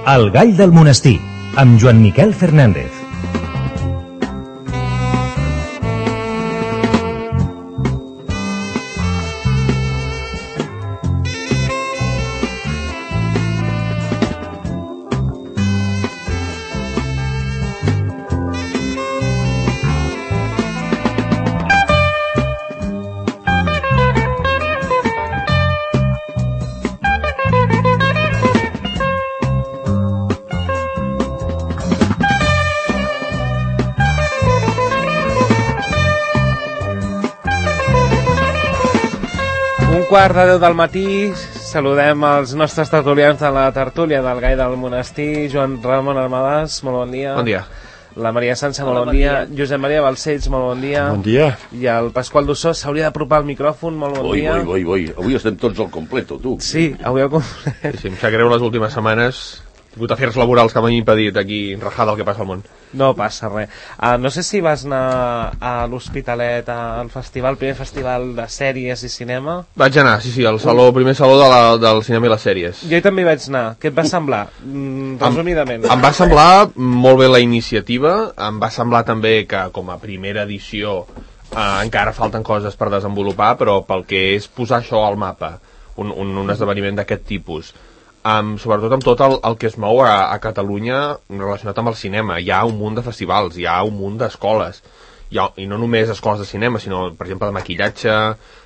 El gall del monestir, amb Joan Miquel Fernández. Quart de 10 del matí, saludem els nostres tertulians de la tertúlia del Gall del Monestir. Joan Ramon Armadàs, molt bon dia. Bon dia. La Maria Sança, molt bon dia. Josep Maria Balcells, molt bon dia. Bon dia. I el Pasqual Dussó s'hauria d'apropar al micròfon, molt bon dia. Avui estem tots al completo, tu. Sí, avui al completo. Sí, em sap greu les últimes setmanes. He tingut afers laborals que m'han impedit aquí rajar del que passa al món. No passa res. No sé si vas anar a l'Hospitalet, al festival, primer festival de sèries i cinema. Vaig anar, sí, al primer saló del cinema i les sèries. Jo també hi vaig anar. Què et va semblar? Resumidament. Em va semblar molt bé la iniciativa, em va semblar també que com a primera edició encara falten coses per desenvolupar, però pel que és posar això al mapa, un esdeveniment d'aquest tipus, sobretot amb tot el que es mou a Catalunya relacionat amb el cinema. Hi ha un munt de festivals, hi ha un munt d'escoles, i no només escoles de cinema, sinó, per exemple, de maquillatge,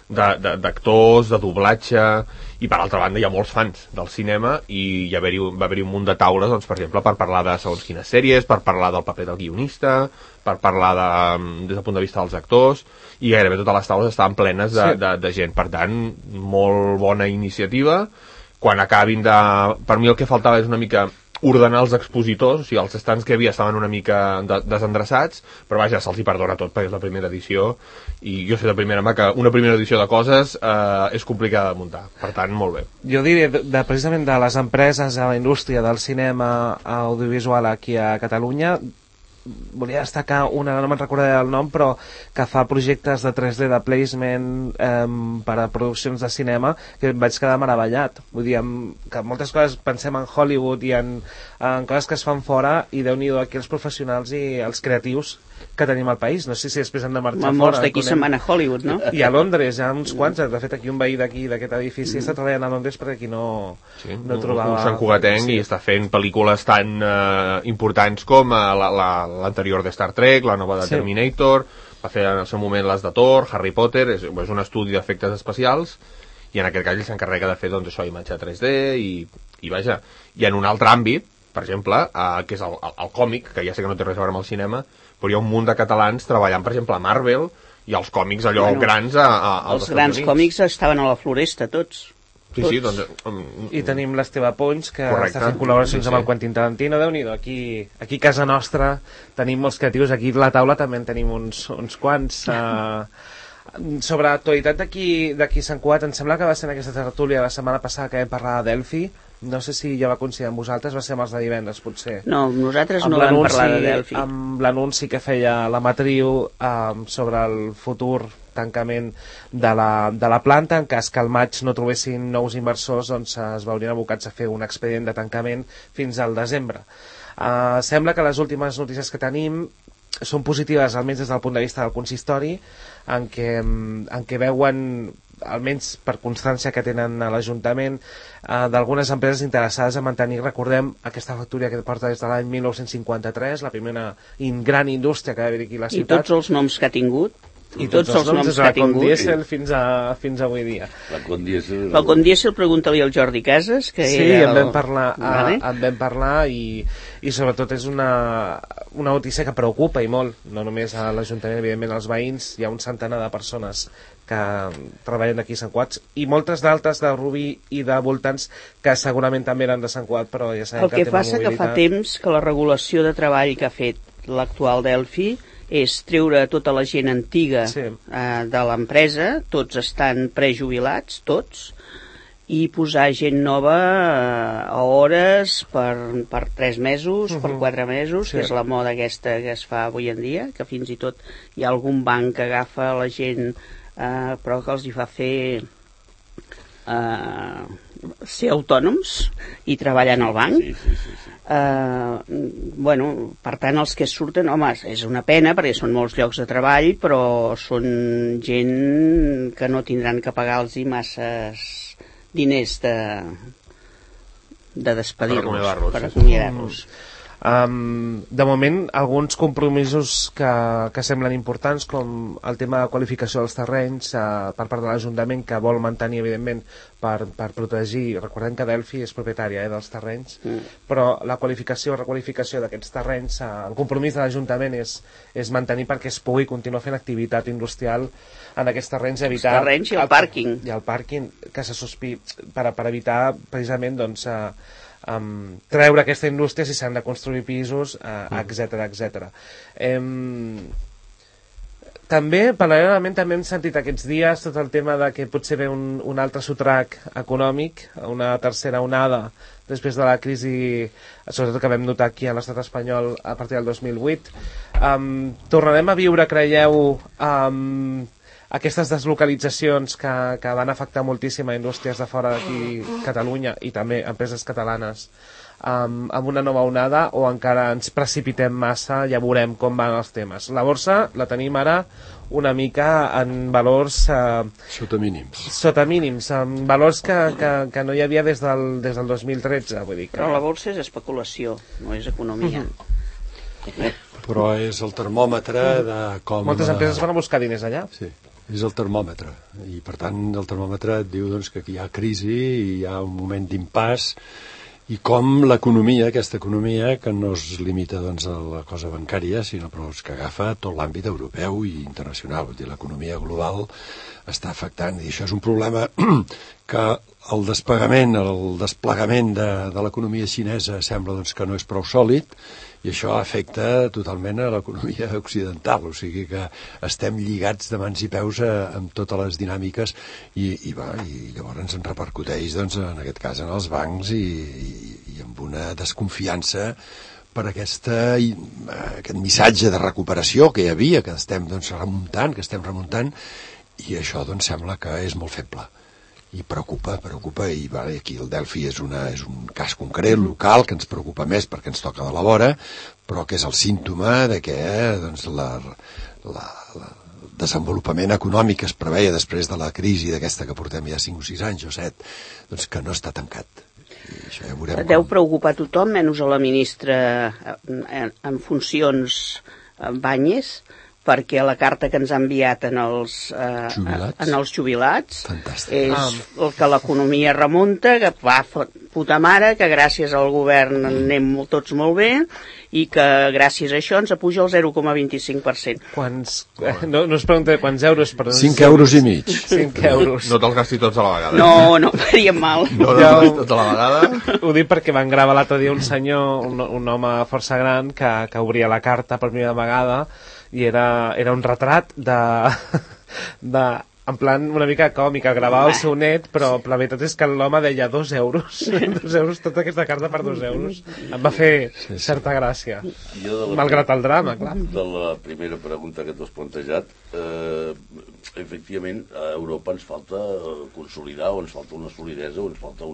d'actors, de doblatge, i per altra banda hi ha molts fans del cinema, i va haver-hi un munt de taules, doncs, per exemple, per parlar de segons quines sèries, per parlar del paper del guionista, per parlar des del punt de vista dels actors, i gairebé totes les taules estaven plenes de gent. Per tant, molt bona iniciativa. Quan acabin per mi el que faltava és una mica ordenar els expositors, o sigui, els estants que hi havia estaven una mica desendreçats, però vaja, se'ls hi perdona tot perquè és la primera edició, i jo sé de primera mà que una primera edició de coses és complicada de muntar, per tant, molt bé. Jo diria, precisament de les empreses a la indústria del cinema audiovisual aquí a Catalunya, volia destacar una, no me'n recordaré el nom, però que fa projectes de 3D de placement per a produccions de cinema, que vaig quedar meravellat. Vull dir, que moltes coses pensem en Hollywood i en coses que es fan fora, i Déu-n'hi-do aquí els professionals i els creatius que tenim al país. No sé si després hem de marxar fora. Molts d'aquí se'n van a Hollywood, no? I a Londres, hi ha uns quants. De fet, aquí un veí d'aquest edifici està treballant a Londres perquè aquí no trobava... Un Sant Cugatenc, i està fent pel·lícules tan importants com l'anterior de Star Trek, la nova de Terminator, va fer en el seu moment les de Thor, Harry Potter, és un estudi d'efectes especials, i en aquest cas ell s'encarrega de fer, doncs, això, imatge 3D, i vaja, i en un altre àmbit, per exemple, que és el còmic, que ja sé que no té res a veure amb el cinema, però hi ha un munt de catalans treballant, per exemple, a Marvel, i els còmics allò grans als Els grans còmics estaven a la Floresta, tots. Sí, doncs... I tenim l'Esteve Ponys, que està fent col·laboracions amb el Quentin Tarantino. Déu-n'hi-do, aquí a casa nostra tenim molts creatius, aquí a la taula també en tenim uns quants. Sobre l'actualitat d'aquí Sant Cugat, em sembla que va ser en aquesta tertúlia la setmana passada que vam parlar de Delphi. No sé si ja va coincidir amb vosaltres, va ser amb els de divendres, potser. No, nosaltres no vam parlar de Delphi. Amb l'anunci que feia la Matriu sobre el futur tancament de la planta, en cas que al maig no trobessin nous inversors, doncs es veurien abocats a fer un expedient de tancament fins al desembre. Sembla que les últimes notícies que tenim són positives, almenys des del punt de vista del consistori, en què veuen, almenys per constància que tenen a l'Ajuntament, d'algunes empreses interessades a mantenir, recordem, aquesta factoria que porta des de l'any 1953, la primera gran indústria que va haver aquí a la ciutat. I tots els noms que ha tingut. I tots els noms que ha tingut. Diesel fins avui dia. La Condiesel. La Condiesel, pregunta-li al Jordi Casas, que sí, era... Sí, en vam parlar i sobretot és una notícia que preocupa i molt, no només a l'Ajuntament, evidentment als veïns. Hi ha un centenar de persones que treballen aquí a Sant Cugat i moltes d'altres de Rubí i de voltants que segurament també eren de Sant Cugat, però ja sabem que el que passa que fa temps que la regulació de treball que ha fet l'actual Delphi és treure tota la gent antiga de l'empresa, tots estan prejubilats, tots, i posar gent nova a hores per 3 mesos, per 4 mesos, que és la moda aquesta que es fa avui en dia, que fins i tot hi ha algun banc que agafa la gent, però que els hi fa fer ser autònoms i treballar en el banc. Sí. Bueno, per tant, els que surten, home, és una pena perquè són molts llocs de treball, però són gent que no tindran que pagar-los masses diners de despedir-los, per acomiadar-los. De moment, alguns compromisos que semblen importants, com el tema de qualificació dels terrenys per part de l'Ajuntament, que vol mantenir, evidentment, per protegir. Recordem que Delphi és propietària dels terrenys, però la qualificació o requalificació d'aquests terrenys, el compromís de l'Ajuntament és mantenir perquè es pugui continuar fent activitat industrial en aquests terrenys, evitar... Els terrenys i el pàrquing. I el pàrquing, que se per evitar, precisament, doncs, treure aquesta indústria si s'han de construir pisos, etc. També, paral·lelament, també hem sentit aquests dies tot el tema de que potser ve un altre sotrac econòmic, una tercera onada després de la crisi, sobretot que vam notar aquí a l'estat espanyol a partir del 2008. Tornarem a viure, creieu, aquestes deslocalitzacions que van afectar moltíssim a indústries de fora d'aquí, Catalunya, i també empreses catalanes, amb una nova onada, o encara ens precipitem massa? Ja veurem com van els temes. La borsa la tenim ara una mica en valors... Sota mínims. Sota mínims, en valors que no hi havia des del 2013. Vull dir que... Però la borsa és especulació, no és economia. Però és el termòmetre de com... Moltes empreses van a buscar diners allà. Sí, és el termòmetre. I per tant el termòmetre et diu doncs, que aquí hi ha crisi i hi ha un moment d'impàs, i com l'economia, aquesta economia que no es limita doncs, a la cosa bancària, sinó però que agafa tot l'àmbit europeu i internacional. Vull dir, l'economia global està afectant, i això és un problema que el desplegament de l'economia xinesa sembla doncs, que no és prou sòlid, i això afecta totalment a l'economia occidental, o sigui que estem lligats de mans i peus amb totes les dinàmiques, i llavors ens repercuteix doncs, en aquest cas en els bancs i amb una desconfiança per aquest missatge de recuperació que hi havia, que estem doncs, remuntant, i això doncs, sembla que és molt feble. I preocupa, i aquí el Delphi és un cas concret, local, que ens preocupa més perquè ens toca de la vora, però que és el símptoma de que doncs, el desenvolupament econòmic que es preveia després de la crisi d'aquesta que portem ja 5 o 6 anys o 7, doncs que no està tancat. I això ja veurem. Deu preocupar tothom, menys a la ministra en funcions, Báñez, perquè la carta que ens ha enviat en els jubilats és el que l'economia remunta, que va puta mare, que gràcies al govern anem tots molt bé i que gràcies a això ens apuja el 0,25%. No us pregunto quants euros, però... 5 euros i mig. 5 euros. No te'ls gasti tots a la vegada. No, faria mal. No te'ls gasti tots a la vegada. Ho dic perquè van gravar l'altre dia un senyor, un home força gran, que obria la carta per primera vegada, i era un retrat en plan una mica còmic, gravava el seu net, però la veritat és que l'home deia 2 euros, 2 euros, tota aquesta carta per 2 euros. Em va fer certa gràcia, malgrat el drama, clar. De la primera pregunta que tu has plantejat, efectivament, a Europa ens falta consolidar, o ens falta una solidesa, o ens falta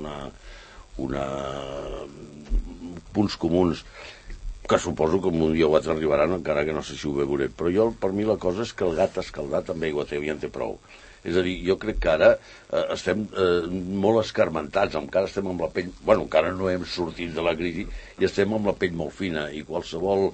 punts comuns, que suposo que un dia o altre arribaran, encara que no sé si ho veuré. Però per mi la cosa és que el gat escaldat amb aigua teva ja en té prou. És a dir, jo crec que ara estem molt escarmentats, encara estem amb la pell... Bueno, encara no hem sortit de la crisi i estem amb la pell molt fina, i qualsevol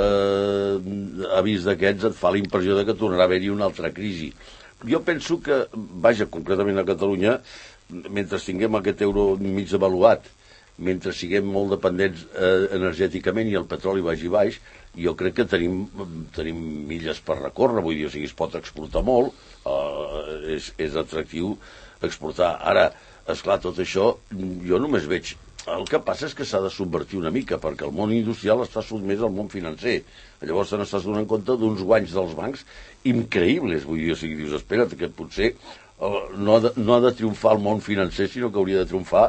avís d'aquests et fa la impressió de que tornarà a haver-hi una altra crisi. Jo penso que, vaja, concretament a Catalunya, mentre tinguem aquest euro mig avaluat, mentre siguem molt dependents energèticament i el petroli vagi baix, jo crec que tenim milles per recórrer, vull dir, o sigui, es pot exportar molt, és atractiu exportar. Ara, esclar, tot això, jo només veig... El que passa és que s'ha de subvertir una mica, perquè el món industrial està sotmès al món financer. Llavors te n'estàs donant compte d'uns guanys dels bancs increïbles, vull dir, o sigui, dius, espera't, que potser no ha de triomfar el món financer, sinó que hauria de triomfar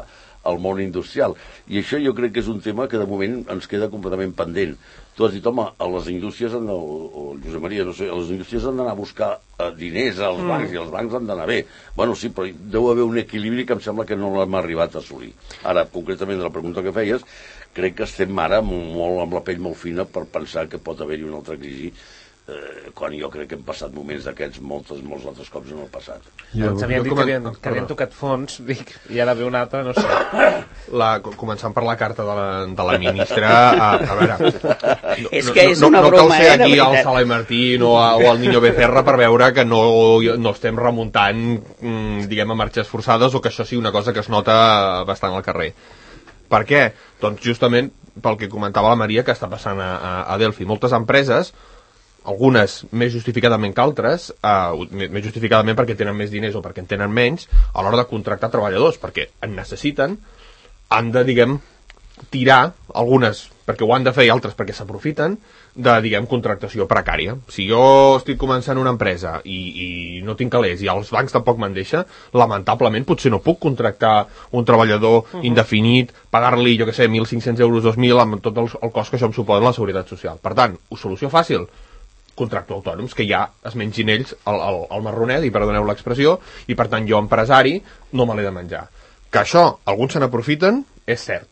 al món industrial. I això jo crec que és un tema que de moment ens queda completament pendent. Tu has dit, home, a les indústries Josep Maria, no sé, a les indústries han d'anar a buscar diners als bancs i els bancs han d'anar bé. Bueno, sí, però deu haver un equilibri que em sembla que no l'hem arribat a assolir. Ara, concretament, de la pregunta que feies, crec que estem ara molt amb la pell molt fina per pensar que pot haver-hi una altra crisi quan jo crec que hem passat moments d'aquests molts altres cops en el passat. Ens havien dit que havien tocat fons, dic, i ara ve una altra, no sé. Començant per la carta de la ministra, a veure... És que és una broma, no cal ser aquí al Sala i Martín o al Niño Becerra per veure que no estem remuntant, diguem, a marxes forçades o que això sigui una cosa que es nota bastant al carrer. Per què? Doncs justament pel que comentava la Maria que està passant a Delphi. Moltes empreses, algunes més justificadament que altres, més justificadament perquè tenen més diners o perquè en tenen menys, a l'hora de contractar treballadors, perquè en necessiten, han de, diguem, tirar, algunes perquè ho han de fer i altres perquè s'aprofiten, de, diguem, contractació precària. Si jo estic començant una empresa i no tinc calés i els bancs tampoc me'n deixa, lamentablement potser no puc contractar un treballador indefinit, pagar-li, jo què sé, 1.500 euros, 2.000, amb tot el cost que això em suposa la Seguretat Social. Per tant, solució fàcil, contracto autònoms, que ja es mengin ells el marronet, i perdoneu l'expressió, i per tant jo, empresari, no me l'he de menjar. Que això, alguns se n'aprofiten, és cert.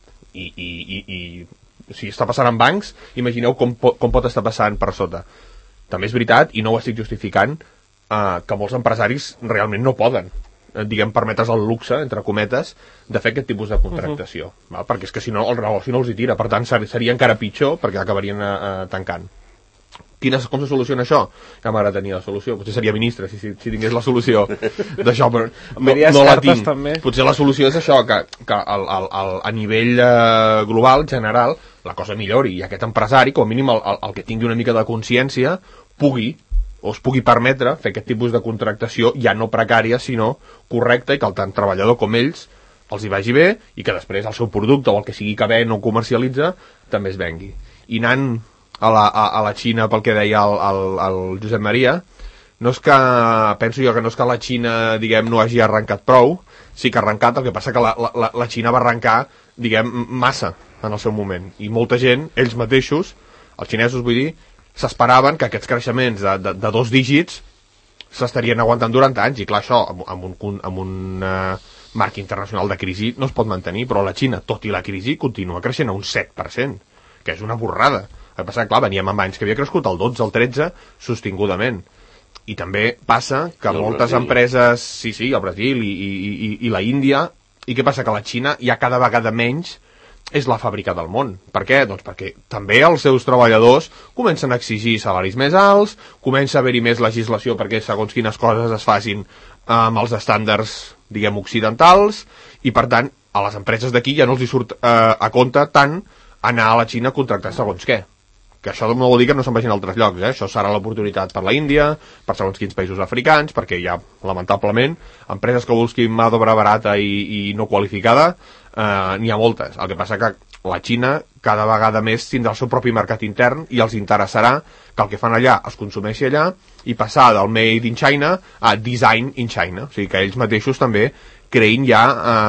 I si està passant en bancs, imagineu com pot estar passant per sota. També és veritat, i no ho estic justificant, que molts empresaris realment no poden, diguem, permetre's el luxe, entre cometes, de fer aquest tipus de contractació. Val? Perquè és que si no, el negoci no els hi tira. Per tant, seria encara pitjor, perquè acabarien tancant. Com se soluciona això? Ja m'agrada tenir la solució. Potser seria ministre si tingués la solució d'això, però no la tinc. També. Potser la solució és això, que a nivell global, general, la cosa millori i aquest empresari, com a mínim el que tingui una mica de consciència, es pugui permetre fer aquest tipus de contractació ja no precària, sinó correcta, i que el tant treballador com ells els hi vagi bé i que després el seu producte o el que sigui que ven o comercialitza també es vengui. I anant a la Xina, pel que deia el Josep Maria, no és que, penso jo que no és que la Xina, diguem, no hagi arrencat prou, sí que ha arrencat, el que passa que la Xina va arrencar, diguem, massa en el seu moment, i molta gent, ells mateixos, els xinesos vull dir, s'esperaven que aquests creixements de 2 dígits s'estarien aguantant durant anys, i clar, això, amb un marc internacional de crisi no es pot mantenir, però la Xina, tot i la crisi, continua creixent a un 7%, que és una borrada. El que passa, clar, veníem amb anys que havia crescut el 12, el 13, sostingudament. I també passa que moltes empreses, sí, el Brasil i la Índia, i què passa? Que la Xina ja cada vegada menys és la fàbrica del món. Per què? Doncs perquè també els seus treballadors comencen a exigir salaris més alts, comença a haver-hi més legislació perquè segons quines coses es facin amb els estàndards, diguem, occidentals, i per tant, a les empreses d'aquí ja no els hi surt a compte tant anar a la Xina a contractar segons què. Que això no vol dir que no se'n vagin a altres llocs, Això serà l'oportunitat per la Índia, per segons quins països africans, perquè hi ha, lamentablement, empreses que busquin mà d'obra barata i no qualificada, n'hi ha moltes. El que passa que la Xina cada vegada més tindrà el seu propi mercat intern i els interessarà que el que fan allà es consumeixi allà i passar del made in China a design in China. O sigui que ells mateixos també creïn ja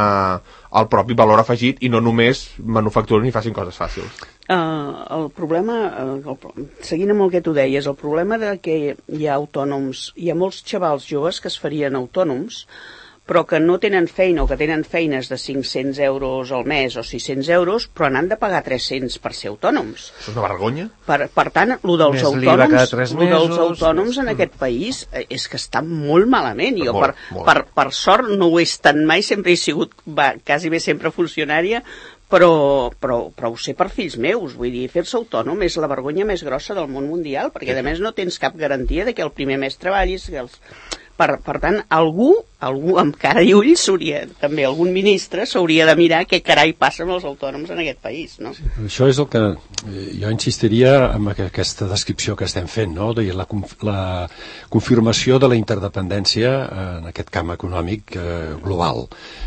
el propi valor afegit i no només manufacturen i facin coses fàcils. El problema, seguint amb el que tu deies, el problema de que hi ha autònoms, hi ha molts xavals joves que es farien autònoms, però que no tenen feina o que tenen feines de 500 euros al mes o 600 euros, però n'han de pagar 300 per ser autònoms. Això és una vergonya? Per tant, el dels autònoms en aquest país és que està molt malament. Jo, per sort, no ho he estat mai, sempre he sigut quasi bé sempre funcionària, però ho sé per fills meus, vull dir, fer-se autònom és la vergonya més grossa del món mundial, perquè a més no tens cap garantia de que el primer mes treballis, per tant, algú amb cara i ulls també algun ministre s'hauria de mirar què carai passa amb els autònoms en aquest país, no? Sí, això és el que jo insistiria en aquesta descripció que estem fent, no? La confirmació de la interdependència en aquest camp econòmic global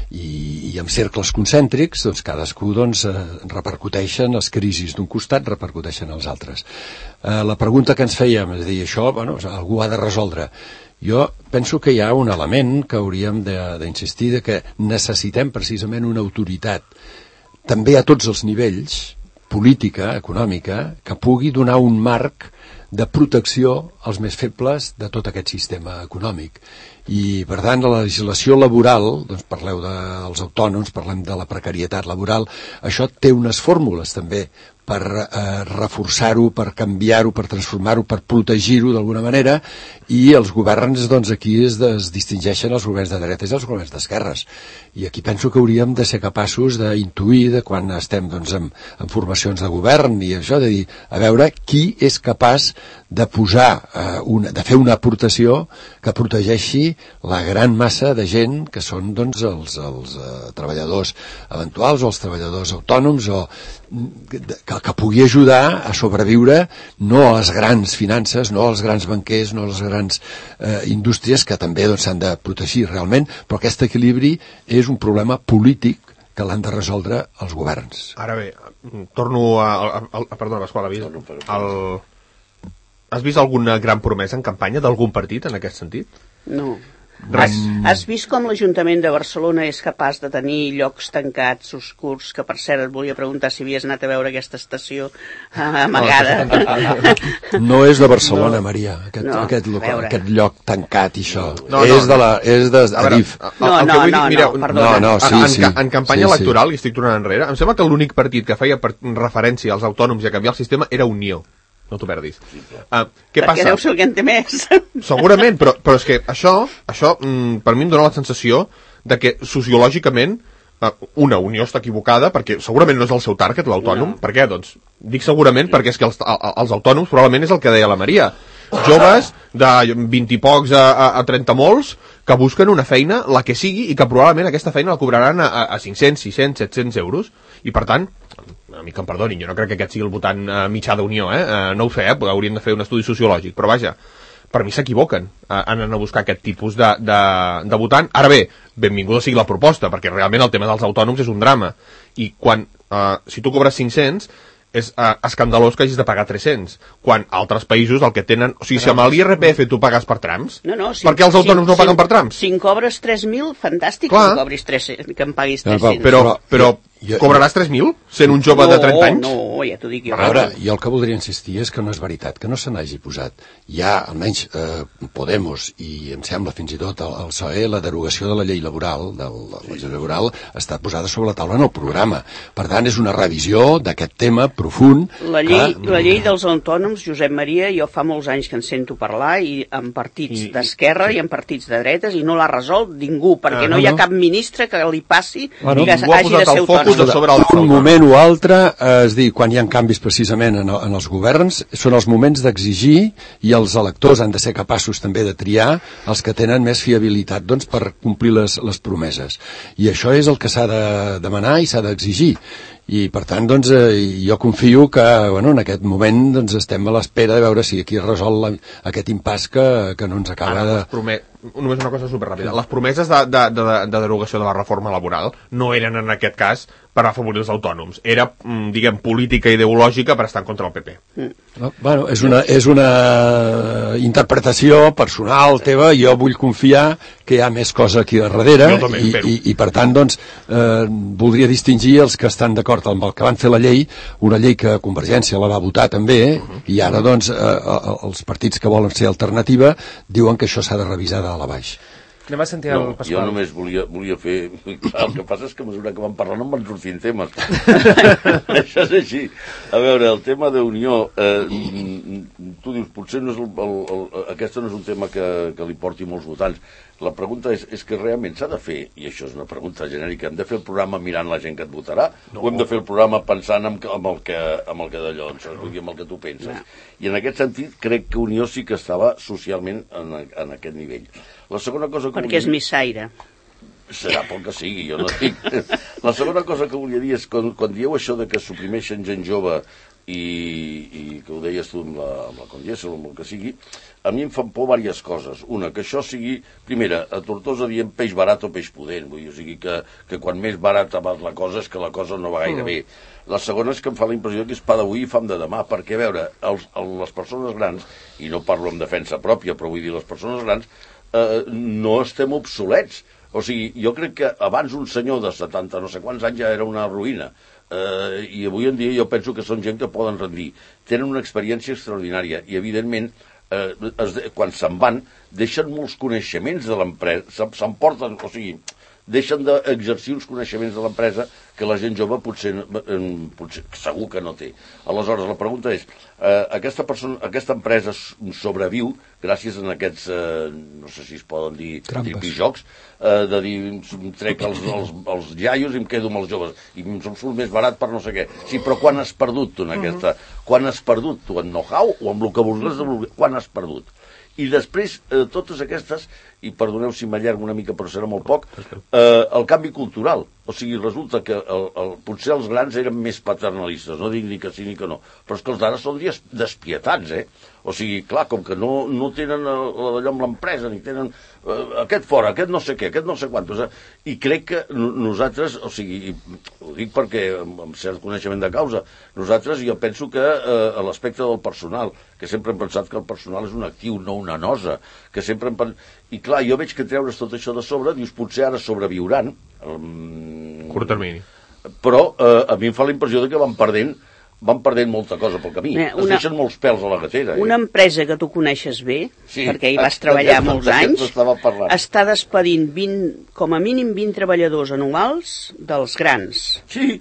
i amb cercles concèntrics, doncs cadascú repercuteixen les crisis d'un costat, repercuteixen als altres. La pregunta que ens fèiem és dir, això, algú ha de resoldre. Jo penso que hi ha un element que hauríem d'insistir, de que necessitem precisament una autoritat, també a tots els nivells, política, econòmica, que pugui donar un marc de protecció als més febles de tot aquest sistema econòmic. I, per tant, la legislació laboral, doncs parleu dels autònoms, parlem de la precarietat laboral, això té unes fórmules també per reforçar-ho, per canviar-ho, per transformar-ho, per protegir-ho d'alguna manera, i els governs, doncs, aquí es distingeixen els governs de dretes i els governs d'esquerres. I aquí penso que hauríem de ser capaços d'intuir, de quan estem doncs, en formacions de govern i això, de dir, a veure qui és capaç de posar, de fer una aportació que protegeixi la gran massa de gent que són doncs, els treballadors eventuals o els treballadors autònoms, o que pugui ajudar a sobreviure no a les grans finances, no als grans banquers, no a les grans indústries, que també doncs, s'han de protegir realment, però aquest equilibri és un problema polític que l'han de resoldre els governs. Ara bé, torno perdona, Pasqual, has vist alguna gran promesa en campanya d'algun partit en aquest sentit? No. Has vist com l'Ajuntament de Barcelona és capaç de tenir llocs tancats, oscurs, que per cert et volia preguntar si havies anat a veure aquesta estació amagada. No és de Barcelona, Maria, aquest lloc tancat i això. És d'Adif. En campanya electoral, i estic tornant enrere, em sembla que l'únic partit que feia referència als autònoms i a canviar el sistema era Unió. No t'ho perdis. Què passa? Perquè deu ser el que en té més. Segurament, però és que això per mi em dóna la sensació de que sociològicament una Unió està equivocada, perquè segurament no és el seu target, l'autònom. Per què? Doncs dic segurament perquè és que els autònoms probablement és el que deia la Maria. Joves de 20 i pocs a 30 molts que busquen una feina, la que sigui, i que probablement aquesta feina la cobraran a 500, 600, 700 euros. I per tant, a mi que em perdonin, jo no crec que aquest sigui el votant mitjà d'Unió, no ho sé, hauríem de fer un estudi sociològic, però vaja, per mi s'equivoquen anant a buscar aquest tipus de votant. Ara bé, benvinguda sigui la proposta, perquè realment el tema dels autònoms és un drama, i quan, si tu cobres 500, és escandalós que hagis de pagar 300, quan altres països el que tenen... O sigui, si amb l'IRPF tu pagues per trams, per què els autònoms no paguen per trams? Si en cobres 3.000, fantàstic, que em paguis 300. Però cobraràs 3.000 sent un jove de 30 anys? No, ja t'ho dic jo. A veure, jo el que voldria insistir és que no és veritat, que no se n'hagi posat. Ja, almenys, Podemos, i em sembla fins i tot el PSOE, la derogació de la llei laboral, està posada sobre la taula en el programa. Per tant, és una revisió d'aquest tema profund. La llei dels autònoms, Josep Maria, jo fa molts anys que en sento parlar, i en partits d'esquerra i en partits de dretes, i no l'ha resolt ningú, perquè no hi ha cap ministre que li passi que hagi de ser autònom. Un moment o altre, és dir, quan hi ha canvis precisament en els governs, són els moments d'exigir, i els electors han de ser capaços també de triar els que tenen més fiabilitat, doncs, per complir les promeses. I això és el que s'ha de demanar i s'ha d'exigir. I per tant, doncs, jo confio que en aquest moment doncs, estem a l'espera de veure si aquí es resol aquest impàs que no ens acaba de... Només una cosa superràpida. Les promeses de derogació de la reforma laboral no eren en aquest cas per afavorir els autònoms. Era, diguem, política ideològica per estar en contra del PP. Bueno, és una interpretació personal teva. Jo vull confiar que hi ha més cosa aquí darrere i per tant, doncs, voldria distingir els que estan d'acord amb el que van fer la llei, una llei que Convergència la va votar també, i ara, doncs, els partits que volen ser alternativa diuen que això s'ha de revisar de la baix. Anem a sentir el Pasqual. Jo només volia fer... El que passa és que a mesura que vam parlant em van sortint temes. Això és així. A veure, el tema d'Unió, tu dius, potser no és aquesta no és un tema que li porti molts votants. La pregunta és que realment s'ha de fer, i això és una pregunta genèrica, hem de fer el programa mirant la gent que et votarà, o hem de fer el programa pensant amb el que d'allò, vull dir, amb el que tu penses. I en aquest sentit crec que Unió sí que estava socialment en aquest nivell. La segona cosa que perquè és missaire. Serà pel que sigui, jo no dic. La segona cosa que volia dir és quan dieu això de que suprimeixen gent jove i que ho deies tu amb la Condiesa o amb el que sigui, a mi em fan por diverses coses. Una, que això sigui, primera, a Tortosa diem peix barat o peix pudent, vull dir, o sigui que quan més barat va la cosa és que la cosa no va gaire bé. La segona és que em fa la impressió que és pa d'avui i fam de demà, perquè, a veure, les persones grans, i no parlo en defensa pròpia, però vull dir, les persones grans no estem obsolets. O sigui, jo crec que abans un senyor de 70 no sé quants anys ja era una ruïna, i avui en dia jo penso que són gent que poden rendir. Tenen una experiència extraordinària i, evidentment, quan se'n van, deixen molts coneixements de l'empresa, s'emporten, o sigui, deixen d'exercir uns coneixements de l'empresa que la gent jove potser segur que no té. Aleshores, la pregunta és, aquesta empresa sobreviu gràcies a aquests, no sé si es poden dir tripijocs, de dir, trec els iaios i em quedo amb els joves, i em surt més barat per no sé què. Sí, però quan has perdut tu en aquesta? Quan has perdut tu en know-how o amb el que vulguis? Quan has perdut? I després, totes aquestes, i perdoneu si m'allargo una mica però serà molt poc, el canvi cultural. O sigui, resulta que potser els grans eren més paternalistes, no dic ni que sí ni que no, però és que els d'ara són despietats, O sigui, clar, com que no tenen allò amb l'empresa, ni tenen aquest fora, aquest no sé què, aquest no sé quantos, i crec que nosaltres, o sigui, ho dic perquè amb cert coneixement de causa, nosaltres jo penso que a l'aspecte del personal, que sempre hem pensat que el personal és un actiu, no una nosa, que sempre hem pensat... I clar, jo veig que treure's tot això de sobre, dius, potser ara sobreviuran. Curt termini. Però a mi em fa la impressió de que van perdent molta cosa pel camí. Es deixen molts pèls a la gatera. Una empresa que tu coneixes bé, perquè hi vas treballar molts anys, està despedint com a mínim 20 treballadors anuals dels grans. Sí.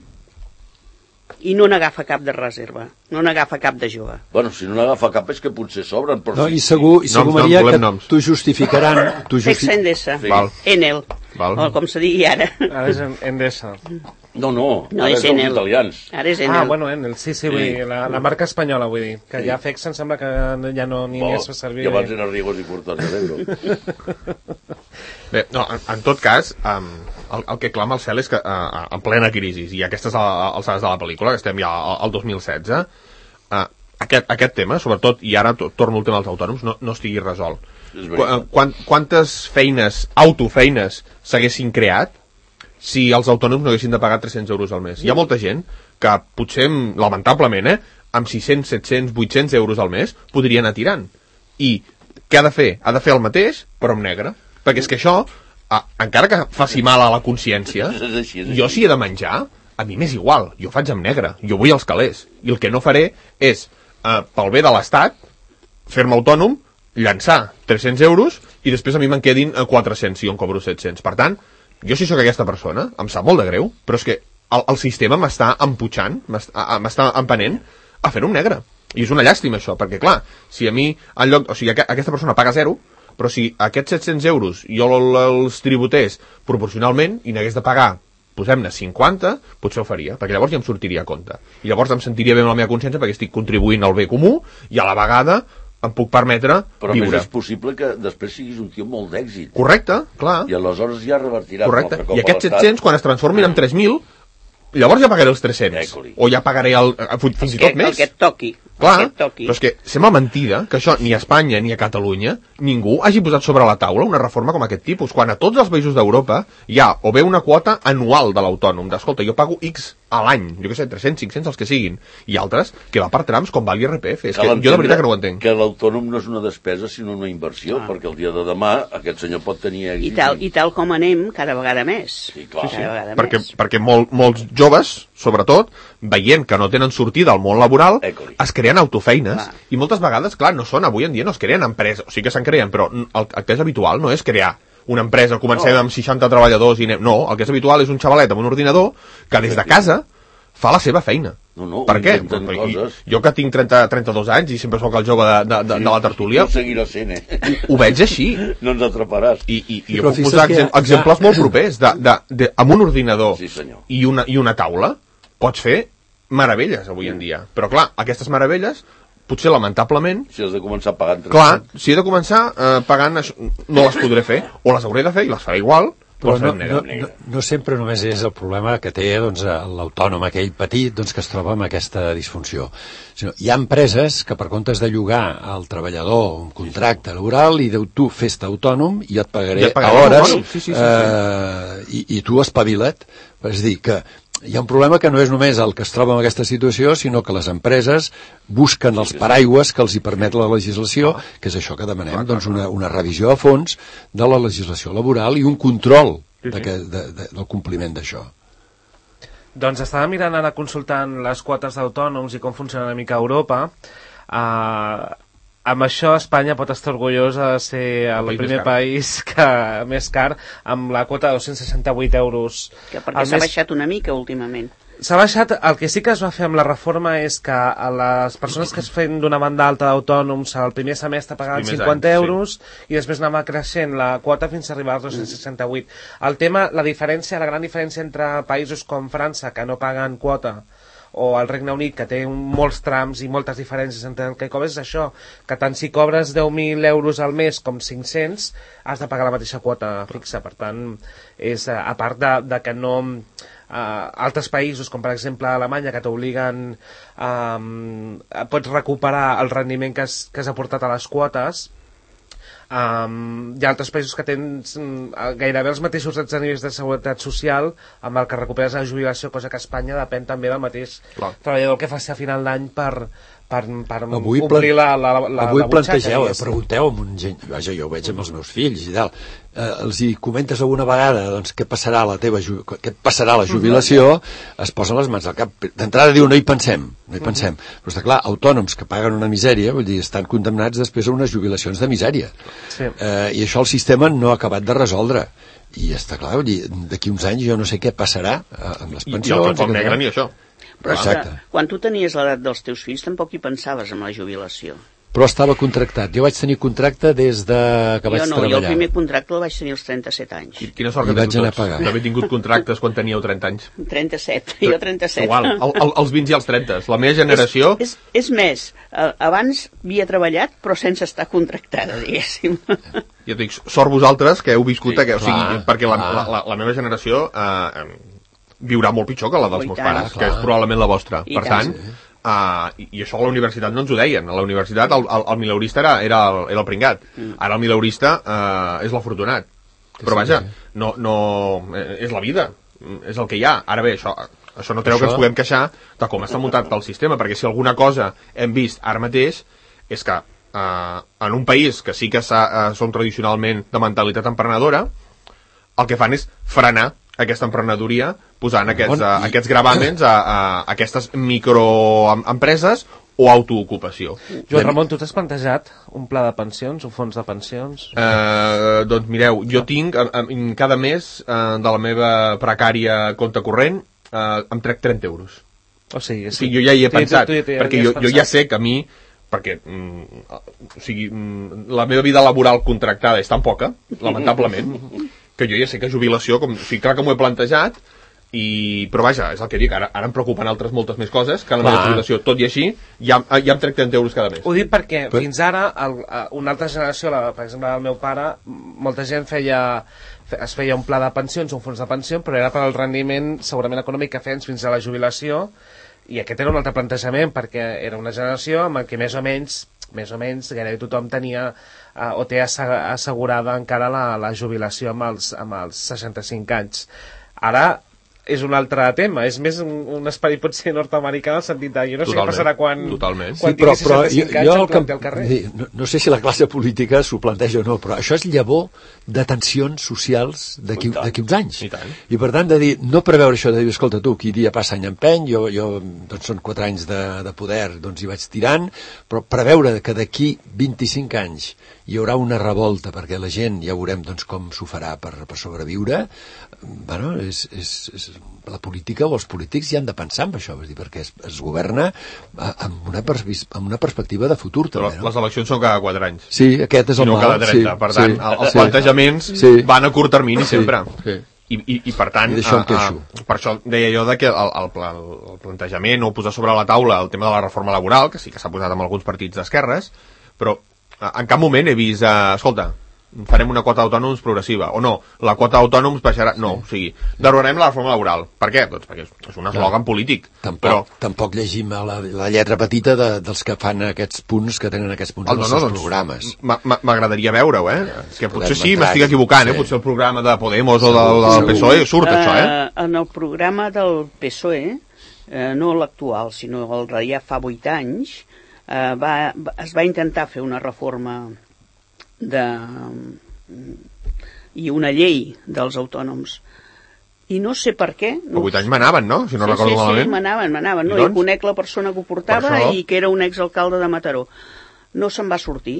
I no n'agafa cap de reserva, no n'agafa cap de jove. Bueno, si no n'agafa cap és que potser sobren. No, i segur Maria, que t'ho justificaran. Texa Endesa, Enel, o com se digui ara. Ara és Endesa. No, ara és els italians. Ara és Enel. Bueno, Enel, sí, vull dir, la marca espanyola, vull dir, que ja Fexa em sembla que ja no ni es fa servir. I abans eren Rigos i Cortons d'Ebro. Bé, no, en tot cas, el que clama el cel és que en plena crisi, i aquestes alçades de la pel·lícula, que estem ja al 2016, aquest tema, sobretot, i ara torno al tema dels autònoms, no estigui resolt. Quantes autofeines s'haguessin creat si els autònoms no haguessin de pagar 300 euros al mes? Hi ha molta gent que potser, lamentablement, amb 600, 700, 800 euros al mes podria anar tirant. I què ha de fer? Ha de fer el mateix, però en negre. Perquè és que això, encara que faci mal a la consciència, jo si he de menjar, a mi m'és igual, jo faig en negre, jo vull els calés. I el que no faré és, pel bé de l'Estat, fer-me autònom, llançar 300 euros i després a mi me'n quedin 400 si jo en cobro 700. Per tant, jo si sóc aquesta persona, em sap molt de greu, però és que el sistema m'està emputxant, m'està empenent a fer-ho en negre. I és una llàstima això, perquè clar, si a mi en lloc, o sigui, aquesta persona paga 0, però si aquests 700 euros jo els tributés proporcionalment i n'hagués de pagar, posem-ne 50, potser ho faria, perquè llavors ja em sortiria a compte. I llavors em sentiria bé amb la meva consciència perquè estic contribuint al bé comú i a la vegada em puc permetre però viure. Però és possible que després siguis un tio molt d'èxit. Correcte, clar. I aleshores ja revertiràs un altre cop. I aquests 700, quan es transformin en 3.000, llavors ja pagaré els 300. O ja pagaré fins i tot més. El que et toqui. Clar, però és que sembla mentida que això ni a Espanya ni a Catalunya ningú hagi posat sobre la taula una reforma com aquest tipus, quan a tots els països d'Europa hi ha o bé una quota anual de l'autònom, d'escolta, jo pago X a l'any, jo què sé, 300, 500, els que siguin, i altres que va per trams com va l'IRPF. És que jo de veritat que no ho entenc. Que l'autònom no és una despesa sinó una inversió, perquè el dia de demà aquest senyor pot tenir èxit. I tal com anem, cada vegada més. Sí, clar. Perquè molts joves, sobretot, veient que no tenen sortida al món laboral, es creen autofeines, i moltes vegades, clar, no són, avui en dia no es creen empreses, o sigui que se'n creen, però el que és habitual no és crear una empresa, comencem amb 60 treballadors i no, el que és habitual és un xavalet amb un ordinador que des de casa fa la seva feina. Per què? Jo que tinc 32 anys i sempre soc el jove de la tertúlia, ho veig així. No ens atraparàs. I jo puc posar exemples molt propers amb un ordinador i una taula pots fer meravelles avui en dia. Però clar, aquestes meravelles potser lamentablement... Si has de començar pagant... Clar, si he de començar pagant, no les podré fer, o les hauré de fer i les faré igual, Però no sempre només és el problema que té doncs, l'autònom aquell petit doncs, que es troba amb aquesta disfunció. Sinó, hi ha empreses que per comptes de llogar al treballador un contracte laboral i diu tu fes-te autònom i et pagaré a hores i tu espavila't. És a dir, que hi ha un problema que no és només el que es troba en aquesta situació, sinó que les empreses busquen els paraigües que els hi permet la legislació, que és això que demanem, doncs una revisió a fons de la legislació laboral i un control del compliment d'això. Doncs estava mirant ara consultant les quotes d'autònoms i com funciona una mica a Europa. Amb això Espanya pot estar orgullosa de ser el primer país que més car, amb la quota de 268 euros. Que perquè s'ha baixat una mica últimament. S'ha baixat, el que sí que es va fer amb la reforma és que a les persones que es feien d'una banda alta d'autònoms el primer semestre pagaven 50 euros i després anava creixent la quota fins a arribar als 268. El tema, la gran diferència entre països com França, que no paguen quota, o el Regne Unit, que té molts trams i moltes diferències entre el que cobres, és això, que tant si cobres 10.000 euros al mes com 500, has de pagar la mateixa quota fixa. Per tant, és, a part de que no... altres països, com per exemple Alemanya, que t'obliguen pots recuperar el rendiment que has aportat a les quotes. Hi ha altres països que tens gairebé els mateixos nivells de seguretat social amb el que recuperes la jubilació, cosa que a Espanya depèn també del mateix treballador que faci a final d'any per omplir la avui plantegeu, butxaca. Pregunteu amb un gent, vaja, jo ho veig amb els meus fills i tal, els hi comentes alguna vegada doncs, què passarà a la jubilació, es posen les mans al cap. D'entrada diu no hi pensem, però està clar, autònoms que paguen una misèria, vull dir, estan condemnats després a unes jubilacions de misèria. I això el sistema no ha acabat de resoldre. I està clar, vull dir, d'aquí uns anys jo no sé què passarà amb les pensions. I el cop negre ni això. Però quan tu tenies l'edat dels teus fills tampoc hi pensaves en la jubilació. Però estava contractat. Jo vaig tenir contracte des de que vaig treballar. Jo el primer contracte el vaig tenir als 37 anys. Quina sort que tens tots. D'haver tingut contractes quan teníeu 30 anys. 37, jo 37. Igual, els 20 i els 30. La meva generació... És més, abans havia treballat però sense estar contractada, diguéssim. Jo dic, sort vosaltres que heu viscut... perquè la meva generació viurà molt pitjor que la dels meus pares, que és probablement la vostra. Per tant, i això a la universitat no ens ho deien. A la universitat el mileurista era el pringat. Ara el mileurista és l'afortunat. Però vaja, no, és la vida, és el que hi ha. Ara bé, això no treu que ens puguem queixar de com està muntat el sistema, perquè si alguna cosa hem vist ara mateix és que en un país que sí que són tradicionalment de mentalitat emprenedora, el que fan és frenar aquesta emprenedoria posant aquests gravàmens a aquestes microempreses o autoocupació. Joan Ramon, tu t'has plantejat un pla de pensions, un fons de pensions? Doncs mireu, jo tinc cada mes de la meva precària compte corrent em trec 30 euros. O sigui, jo ja hi he pensat, perquè jo ja sé que a mi perquè la meva vida laboral contractada és tan poca, lamentablement, que jo ja sé que jubilació, clar que m'ho he plantejat, però vaja, és el que dic, ara em preocupen moltes més coses que la meva jubilació, tot i així ja em trec 30 euros cada mes. Ho dic perquè fins ara una altra generació, per exemple el meu pare, molta gent es feia un pla de pensions, un fons de pensió, però era per al rendiment segurament econòmic que feien fins a la jubilació, i aquest era un altre plantejament, perquè era una generació en què més o menys gairebé tothom tenia o té assegurada encara la jubilació amb els 65 anys. Ara és un altre tema, és més un esperit potser nord-americà en el sentit de jo no sé què passarà quan tingui 65 anys em planti al carrer. No sé si la classe política s'ho planteja o no, però això és llavor de tensions socials d'aquí uns anys. I per tant, de dir, no preveure això de dir, escolta tu, qui dia passa any empeny, jo doncs són 4 anys de poder, doncs hi vaig tirant, però preveure que d'aquí 25 anys hi haurà una revolta perquè la gent ja veurem doncs, com s'ho farà per sobreviure, bueno, la política o els polítics ja han de pensar en això, perquè es governa amb una perspectiva de futur també, no? Les eleccions són cada 4 anys. Sí, aquest és el mal. I no cada 30, per tant, els plantejaments van a curt termini sempre. I per tant, per això deia jo que el plantejament o posar sobre la taula el tema de la reforma laboral, que sí que s'ha posat amb alguns partits d'esquerres, però en cap moment he vist, escolta, farem una quota d'autònoms progressiva, o no, la quota d'autònoms baixarà, no, o sigui, derogarem la reforma laboral. Per què? Doncs perquè és un eslògan polític. Tampoc llegim la lletra petita dels que fan aquests punts, que tenen aquests punts en els seus programes. M'agradaria veure-ho, És que potser sí, m'estic equivocant, potser el programa de Podemos o del PSOE surt això, En el programa del PSOE, no l'actual, sinó el de ja fa 8 anys, es va intentar fer una reforma i una llei dels autònoms, i no sé per què. Fa 8 anys manaven, no? Si no recordo malament. Sí, manaven. No? Jo conec la persona que ho portava i que era un exalcalde de Mataró. No se'n va sortir.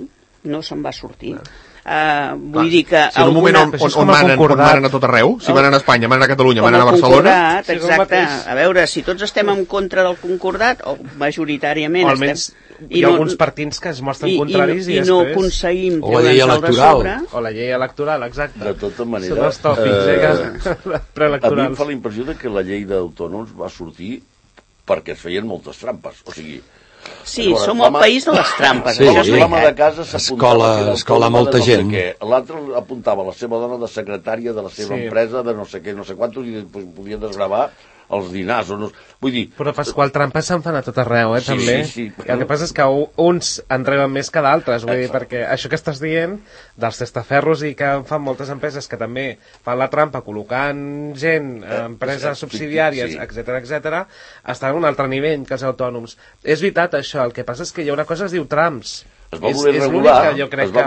Vull dir que... Si en un moment on manen a tot arreu, si manen a Espanya, manen a Catalunya, manen a Barcelona... Exacte. A veure, si tots estem en contra del concordat, o majoritàriament almenys hi ha alguns partits que es mostren contraris i no aconseguim o la llei electoral. O la llei electoral, exacte. De tota manera, són els tòpics preelectorals. A mi em fa la impressió que la llei d'autònoms va sortir perquè es feien moltes trampes, o sigui... Sí, som el país de les trampes. Sí, això és l'home de casa s'apuntava escola molta gent. L'altre apuntava la seva dona de secretària de la seva empresa, de no sé què, no sé quantos, i podia desgravar els dinars o no... Vull dir... Però Pasqual, trampes se'n fan a tot arreu, també. Sí. El que passa és que uns en reben més que d'altres, vull dir, perquè això que estàs dient dels testaferros i que fan moltes empreses que també fan la trampa col·locant gent, empreses subsidiàries, etc, estan a un altre nivell que els autònoms. És veritat això, el que passa és que hi ha una cosa que es diu trams. Es va voler regular.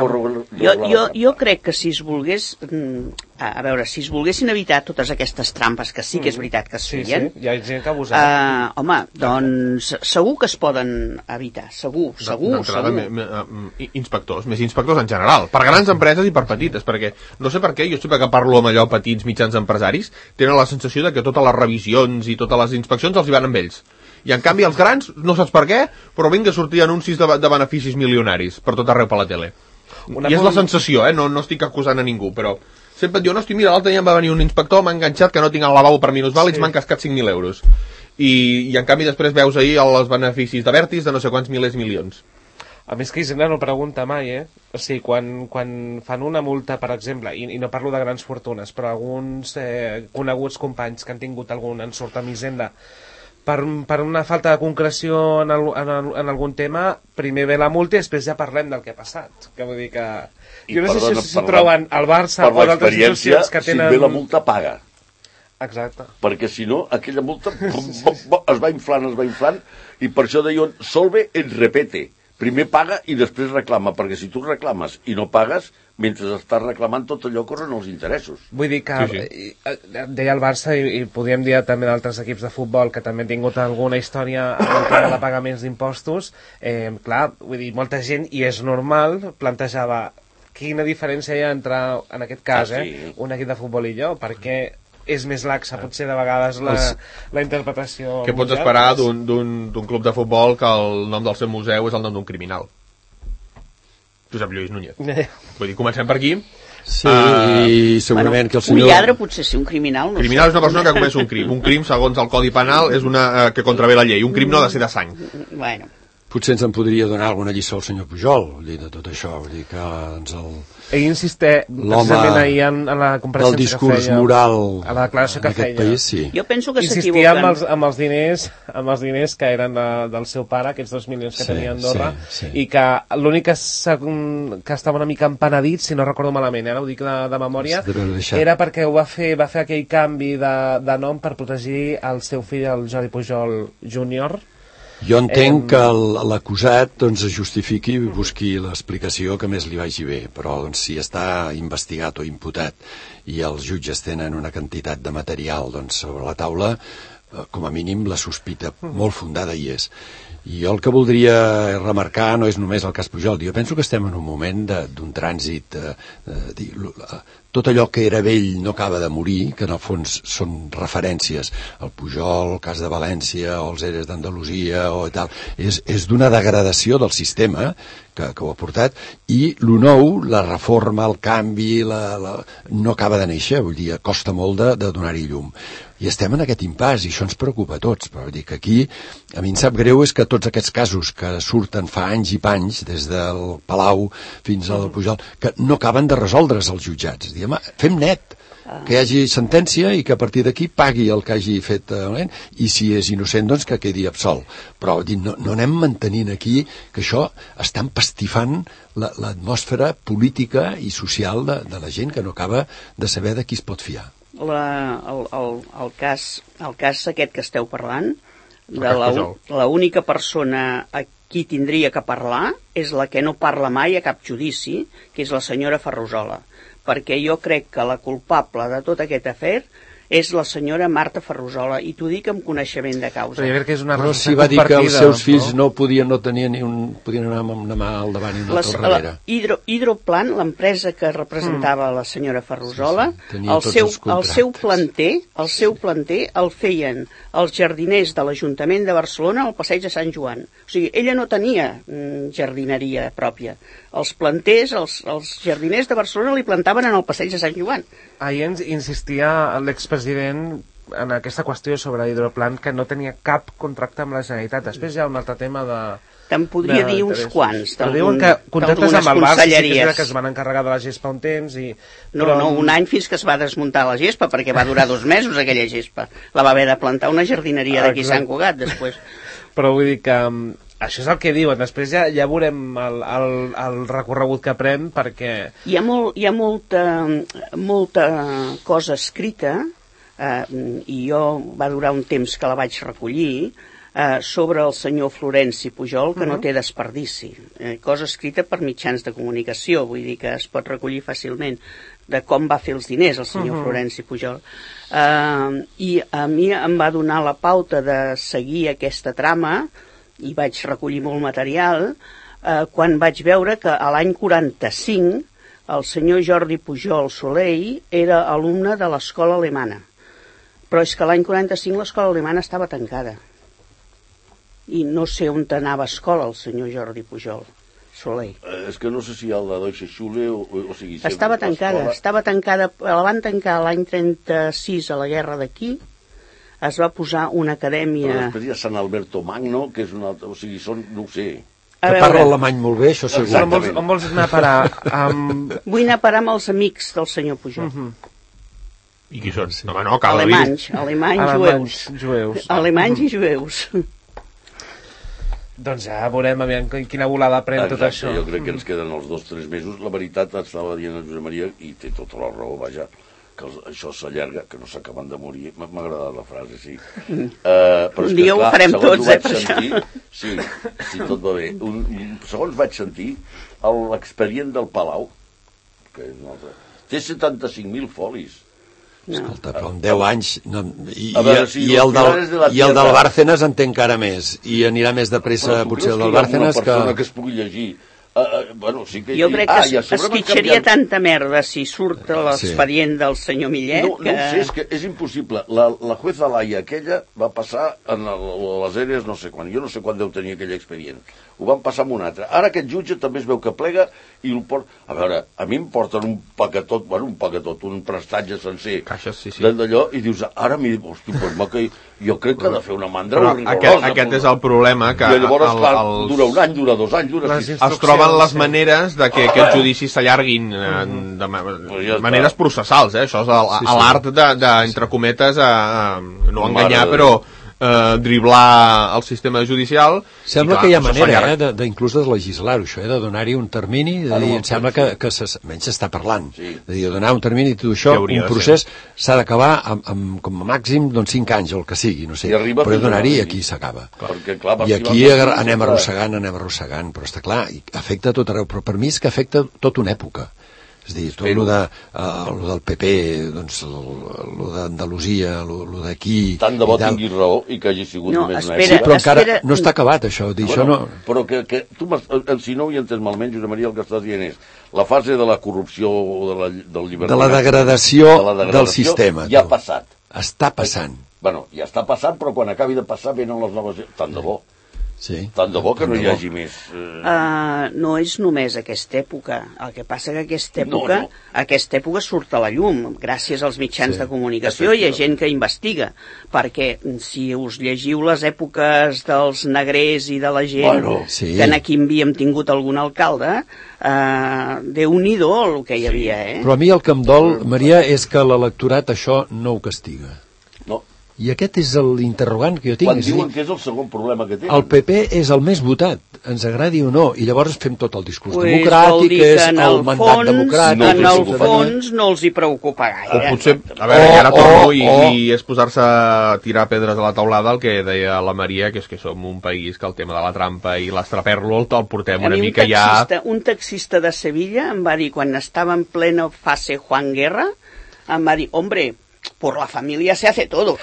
Jo crec que si es volgués... A veure, si es volguessin evitar totes aquestes trampes, que sí que és veritat que es feien... Sí, hi ha gent que abusa. Home, doncs segur que es poden evitar, segur. Inspectors, més inspectors en general, per grans empreses i per petites, perquè no sé per què, jo sempre que parlo amb allò petits mitjans empresaris, tenen la sensació de que totes les revisions i totes les inspeccions els hi van amb ells. I en canvi els grans, no saps per què, però vinga a sortir anuncis de beneficis milionaris per tot arreu per la tele. I és la sensació, no estic acusant a ningú, però sempre et diu, no, hosti, mira, l'altre dia em va venir un inspector, m'ha enganxat que no tinc el lavabo per minusvàlids, m'han cascat 5.000 euros. I en canvi després veus ahir els beneficis d'Abertis de no sé quants milers milions. A més que Hisenda no pregunta mai, O sigui, quan fan una multa, per exemple, i no parlo de grans fortunes, però alguns coneguts companys que han tingut algun ensurt amb Hisenda, per una falta de concreció en algun tema, primer ve la multa i després ja parlem del que ha passat. Que vull dir que... Jo no sé si troben al Barça o d'altres institucions que tenen... Si ve la multa, paga. Exacte. Perquè si no, aquella multa es va inflant, i per això deien, solve et repete. Primer paga i després reclama, perquè si tu reclames i no pagues, mentre estàs reclamant tot allò corren els interessos. Vull dir que deia el Barça i podríem dir també d'altres equips de futbol que també han tingut alguna història amb el tema de pagaments d'impostos. Clar, vull dir, molta gent, i és normal, plantejava quina diferència hi ha entre, en aquest cas, un equip de futbol i jo, perquè és més laxa, potser de vegades la interpretació... Què pots esperar d'un club de futbol que el nom del seu museu és el nom d'un criminal? Josep Lluís Núñez. Vull dir, comencem per aquí. Sí, i segurament que el senyor... Un lladre potser sí, un criminal... Criminal és una persona que comeix un crim. Un crim, segons el Codi Penal, és una que contravé la llei. Un crim no ha de ser de sang. Bueno... Potser ens en podria donar alguna lliçó el senyor Pujol, vull dir, de tot això, vull dir que doncs ell insisteix precisament ahir en la compareixença del discurs moral a la declaració que feia. País, sí. Jo penso que insistia amb els diners que eren del seu pare, aquests 2 milions que tenia Andorra, i que l'únic que estava una mica empenedit, si no recordo malament, ara ho dic de memòria, era perquè va fer aquell canvi de nom per protegir el seu fill, el Jordi Pujol Júnior. Jo entenc que l'acusat doncs, es justifiqui i busqui l'explicació que més li vagi bé, però doncs, si està investigat o imputat i els jutges tenen una quantitat de material doncs, sobre la taula, com a mínim la sospita molt fundada hi és. I jo el que voldria remarcar no és només el cas Pujol, jo penso que estem en un moment d'un trànsit, tot allò que era vell no acaba de morir, que en el fons són referències, el Pujol, el cas de València, o els ERES d'Andalusia, o tal, és d'una degradació del sistema que ho ha portat, i lo nou, la reforma, el canvi, no acaba de néixer, vull dir, costa molt de donar-hi llum. I estem en aquest impàs, i això ens preocupa a tots, però vull dir que aquí, a mi em sap greu és que tots aquests casos que surten fa anys i panys, des del Palau fins al Pujol, que no acaben de resoldre's els jutjats. Diguem, fem net, que hi hagi sentència i que a partir d'aquí pagui el que hagi fet i si és innocent doncs que quedi absolt, però no anem mantenint aquí que això està empastifant l'atmosfera política i social de la gent que no acaba de saber de qui es pot fiar. El cas aquest que esteu parlant, l'única persona a qui tindria que parlar és la que no parla mai a cap judici, que és la senyora Ferrusola, perquè jo crec que la culpable de tot aquest afer és la senyora Marta Ferrusola, i t'ho dic amb coneixement de causa. Però jo crec que és una però si va dir que els seus fills no podien anar amb una mà al davant i una altra al darrere. Hidroplan, l'empresa que representava la senyora Ferrusola, el seu planter el feien els jardiners de l'Ajuntament de Barcelona al passeig de Sant Joan. O sigui, ella no tenia jardineria pròpia. Els planters, els jardiners de Barcelona li plantaven en el passeig de Sant Joan. Ahir ens insistia l'expresident en aquesta qüestió sobre Hidroplan, que no tenia cap contracte amb la Generalitat. Després hi ha un altre tema de... Te'n podria dir uns quants. Però diuen que contractes amb el Barça, que es van encarregar de la gespa un temps i... No, un any fins que es va desmuntar la gespa, perquè va durar 2 mesos aquella gespa. La va haver de plantar una jardineria d'aquí Sant Cugat, després. Però vull dir que... Això és el que diuen, després ja veurem el recorregut que pren, perquè... Hi ha molta cosa escrita, i jo va durar un temps que la vaig recollir, sobre el senyor Florenci Pujol, que no té desperdici. Cosa escrita per mitjans de comunicació, vull dir que es pot recollir fàcilment, de com va fer els diners el senyor Florenci Pujol. I a mi em va donar la pauta de seguir aquesta trama, i vaig recollir molt material, quan vaig veure que a l'any 45 el senyor Jordi Pujol Soleil era alumne de l'escola alemana. Però és que l'any 45 l'escola alemana estava tancada. I no sé on anava a escola el senyor Jordi Pujol Soleil. És que no sé si el de Deutsche Schule o sigui... Estava tancada, la van tancar l'any 36 a la guerra d'aquí, es va posar una acadèmia... Però després hi ha Sant Alberto Magno, que és una altra... O sigui, són... no ho sé... Que parla alemany molt bé, això segur. On vols anar a parar? Vull anar a parar amb els amics del senyor Pujol. I qui són? No, cal dir. Alemanys, jueus. Alemanys i jueus. Doncs ja veurem quina volada pren tot això. Jo crec que ens queden els 2 o 3 mesos. La veritat, estava dient a Josep Maria, i té tota la raó, vaja, que això s'allarga, que no s'acaben de morir. M'ha agradat la frase, sí. Un dia ho farem tots, per això. Sí, tot va bé. Segons vaig sentir, l'expedient del Palau, que és un altre, té 75.000 folis. Escolta, però en 10 anys... I el del Bárcenas en té encara més. I anirà més de pressa, potser, el del Bárcenas, que... Una persona que es pugui llegir... Jo crec que es quitxaria tanta merda si surt l'expedient del senyor Millet. No ho sé, és que és impossible. La jueza Laia aquella va passar en les ERES no sé quan. Jo no sé quan deu tenir aquell expedient. Ho van passar amb un altre. Ara aquest jutge també es veu que plega i el porta... A veure, a mi em porten un paquetot, un prestatge sencer d'allò, i dius, ara m'hi dius, hosti, pues, jo crec que ha de fer una mandra rigorosa. Aquest és el problema, que... I llavors, clar, dura un any, dura 2 anys, dura 6... Es troben les maneres de que aquests judicis s'allarguin de maneres processals, això és l'art entre cometes, no enganyar, però driblar el sistema judicial. Sembla que hi ha manera inclús de legislar-ho, això, de donar-hi un termini, de dir, em sembla que menys s'està parlant, de dir, donar un termini i tot això, un procés s'ha d'acabar com a màxim 5 anys o el que sigui, no sé, però donar-hi aquí s'acaba. I aquí anem arrossegant, però està clar, afecta tot arreu, però per mi és que afecta tota una època. És a dir, tot el del PP, doncs, el d'Andalusia, el d'aquí... Tant de bo tinguis raó i que hagi sigut només una època. Sí, però encara no està acabat, això. Però que tu, si no ho hi entens malament, Josep Maria, el que estàs dient és la fase de la corrupció o del llibertat... De la degradació del sistema. Ja ha passat. Està passant. Bueno, ja està passant, però quan acabi de passar venen les noves... Tant de bo. Sí. Tant de bo que no hi hagi més... No és només aquesta època. El que passa que aquesta època surt a la llum gràcies als mitjans de comunicació i a gent que investiga. Perquè si us llegiu les èpoques dels negrers i de la gent que en aquí havíem tingut algun alcalde, Déu-n'hi-do el que hi havia, Però a mi el que em dol, Maria, és que l'electorat això no ho castiga. I aquest és l'interrogant que jo tinc. Quan diuen que és el segon problema que tenen. El PP és el més votat, ens agradi o no, i llavors fem tot el discurs democràtic, és el mandat democràtic... En el fons no els hi preocupa gaire. O potser, a veure, ara torno i és posar-se a tirar pedres a la taulada el que deia la Maria, que és que som un país que el tema de la trampa i l'estraperlo el portem una mica ja... Un taxista de Sevilla em va dir, quan estava en plena fase Juan Guerra, em va dir, hombre... por la familia se hace todo.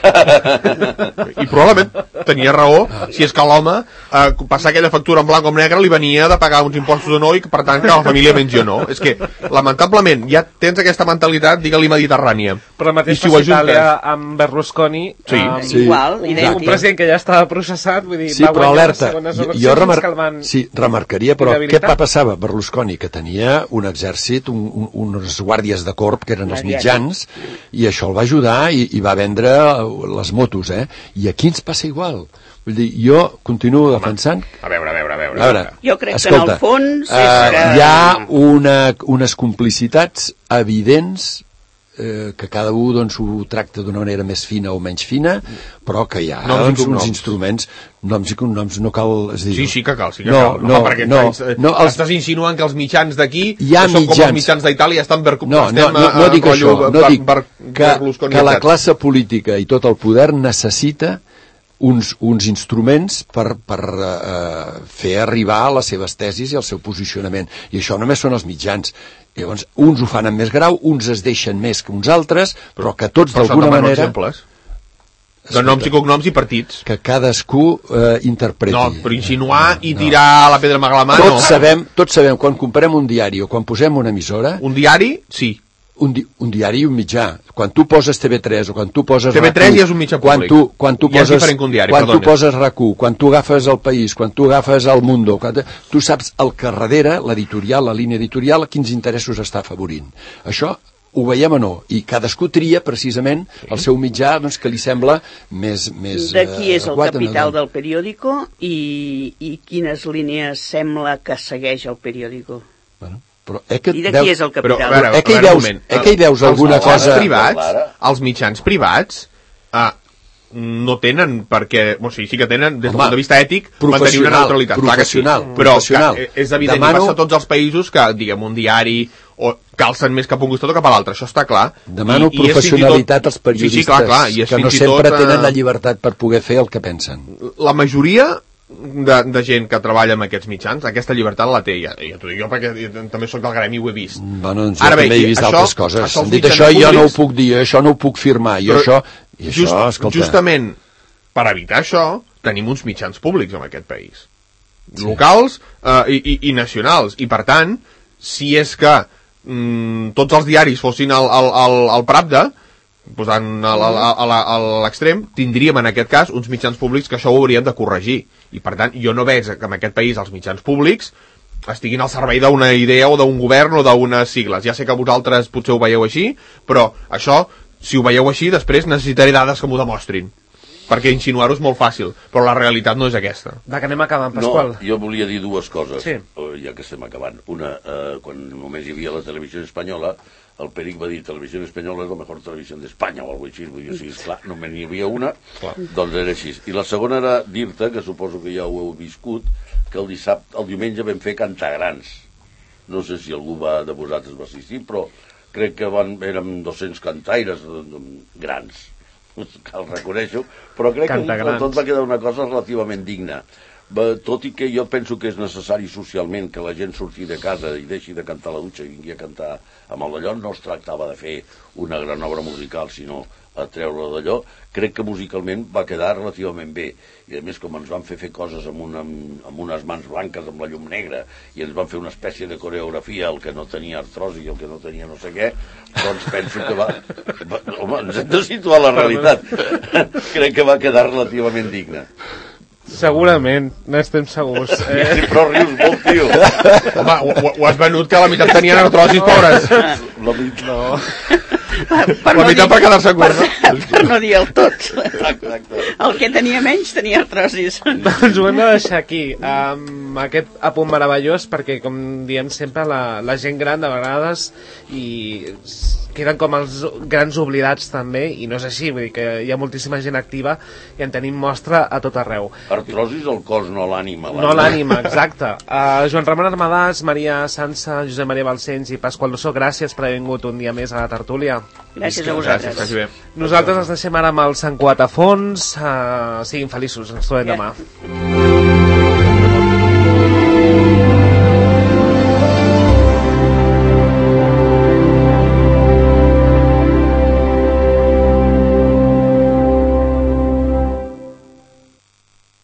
I probablement tenia raó, si és que l'home passar aquella factura en blanc o en negre li venia de pagar uns impostos o no i per tant que la família mengi o no. És que lamentablement ja tens aquesta mentalitat, digue-li mediterrània. Però el mateix passa Itàlia amb Berlusconi, igual, un president que ja estava processat, vull dir, va guanyar les segones eleccions que el van... Sí, remarcaria, però què passava Berlusconi? Que tenia un exèrcit, unes guàrdies de corp que eren els mitjans, i això el va ajudar i va vendre les motos, I aquí ens passa igual. Vull dir, jo continuo defensant... A veure. Jo crec que en el fons... Hi ha unes complicitats evidents que cada un doncs, ho tracta d'una manera més fina o menys fina, però que hi ha uns instruments, noms i cognoms, no cal... Sí que cal, estàs insinuant que els mitjans d'aquí, que són com els mitjans d'Itàlia, estan no dic això, no dic que la classe política i tot el poder necessita uns instruments per fer arribar les seves tesis i el seu posicionament, i això només són els mitjans. Llavors, uns ho fan amb més grau, uns es deixen més que uns altres, però que tots d'alguna manera... De noms i cognoms i partits. Que cadascú interpreti. No, però insinuar i tirar la pedra amb la mà, no. Tots sabem, quan comprem un diari o quan posem una emissora... Un diari, sí. Un diari i un mitjà. Quan tu poses TV3 o quan tu poses TV3 ja és un mitjà públic. Quan tu poses RAC1, quan tu agafes El País, quan tu agafes El Mundo, tu saps el que darrere, l'editorial, la línia editorial, quins interessos està afavorint. Això ho veiem o no, i cadascú tria precisament el seu mitjà doncs, que li sembla més de qui és el capital del periòdico i quines línies sembla que segueix el periòdico. Bueno, I de qui és el capital? Hi veus alguna cosa... Els mitjans privats no tenen perquè... O sigui, sí que tenen, des del punt de vista ètic, mantenir una neutralitat. Però és evident, i passa a tots els països que, diguem, un diari calcen més cap a un costat o cap a l'altre, això està clar. Demano professionalitat als periodistes, que no sempre tenen la llibertat per poder fer el que pensen. La majoria de gent que treballa amb aquests mitjans, aquesta llibertat la té, ja t'ho dic jo perquè també soc del gremi, ho he vist. Bueno, doncs jo també he vist altres coses. Hem dit això jo no ho puc dir, això no ho puc firmar, i això, escolta... Justament per evitar això, tenim uns mitjans públics en aquest país. Locals i nacionals. I per tant, si és que tots els diaris fossin al Pravda, posant a l'extrem, tindríem en aquest cas uns mitjans públics que això ho haurien de corregir. I per tant, jo no veig que en aquest país els mitjans públics estiguin al servei d'una idea o d'un govern o d'unes sigles. Ja sé que vosaltres potser ho veieu així, però això, si ho veieu així, després necessitaré dades que m'ho demostrin, perquè insinuar-ho és molt fàcil, però la realitat no és aquesta. Va, que anem acabant, Pasqual. No, jo volia dir dues coses, ja que estem acabant. Una, quan només hi havia la televisió espanyola, el Peric va dir Televisió Espanyola és la millor televisió d'Espanya o alguna cosa així, vull dir, sí, esclar, només n'hi havia una, doncs era així. I la segona era dir-te, que suposo que ja ho heu viscut, que el diumenge vam fer Cantagrans. No sé si algú de vosaltres va assistir, però crec que érem 200 cantaires grans, que el reconeixo, però crec que tot va quedar una cosa relativament digna. tot i que jo penso que és necessari socialment que la gent surti de casa i deixi de cantar a la dutxa i vingui a cantar amb el d'allò, no es tractava de fer una gran obra musical, sinó a treure d'allò, crec que musicalment va quedar relativament bé. I a més, com ens van fer coses amb unes mans blanques, amb la llum negra, i ens van fer una espècie de coreografia, el que no tenia artrosi i el que no tenia no sé què, doncs penso que va... Home, ens hem de situar la realitat. Crec que va quedar relativament digne. Segurament, n'estem segurs. Però rius molt, tio. Home, ho has venut que la meitat tenien artrosis, pobres. La meitat... No. La meitat per quedar-se curt, no? Per no dir el tot. Exacte. El que tenia menys tenia artrosis. Doncs ho hem de deixar aquí, amb aquest apunt meravellós, perquè, com diem sempre, la gent gran, de vegades, i queden com els grans oblidats també, i no és així, vull dir que hi ha moltíssima gent activa i en tenim mostra a tot arreu. Artrosis al cos, no l'ànima. No l'ànima, exacte. Joan Ramon Armadàs, Maria Sansa, Josep Maria Balcells i Pasqual Dossó, gràcies per haver vingut un dia més a la tertúlia. Gràcies a vosaltres. Gràcies, nosaltres ens deixem ara amb el Sant Cuat a fons. Siguin feliços, ens trobem demà.